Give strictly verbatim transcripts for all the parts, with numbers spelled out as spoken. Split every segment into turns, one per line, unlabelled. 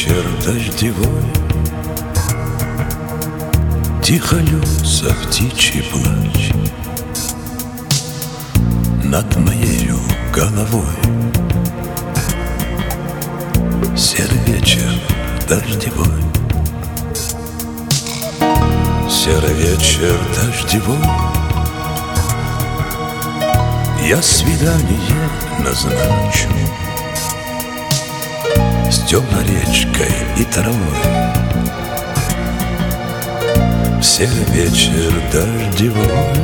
вечер дождевой, тихо льется птичий плач над моею головой. Серый вечер дождевой, серый вечер дождевой, я свидание назначу с темной речкой и травой. В серый вечер дождевой,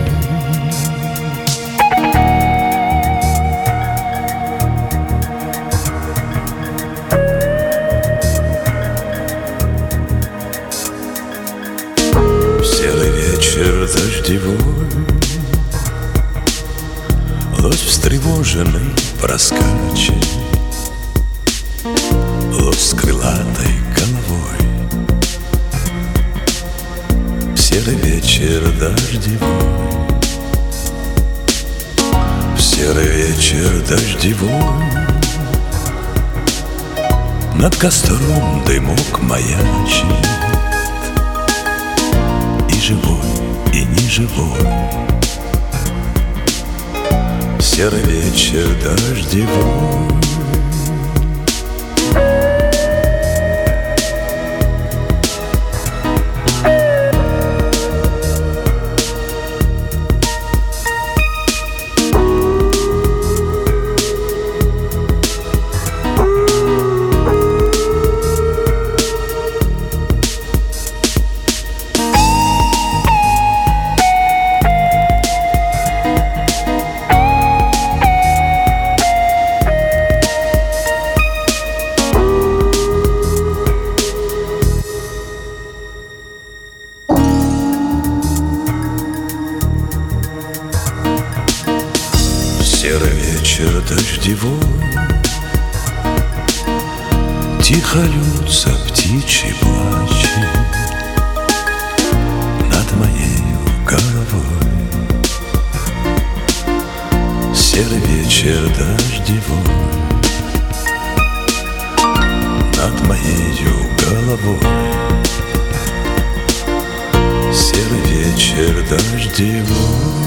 в серый вечер дождевой, лось встревоженный проскачет, лось с крылатой головой. В серый вечер дождевой, в серый вечер дождевой, над костром дымок маячит, и живой, и неживой. Серый вечер дождевой, серый вечер дождевой, тихо льется птичий плач над моею головой. Серый вечер дождевой, над моею головой. Серый вечер дождевой.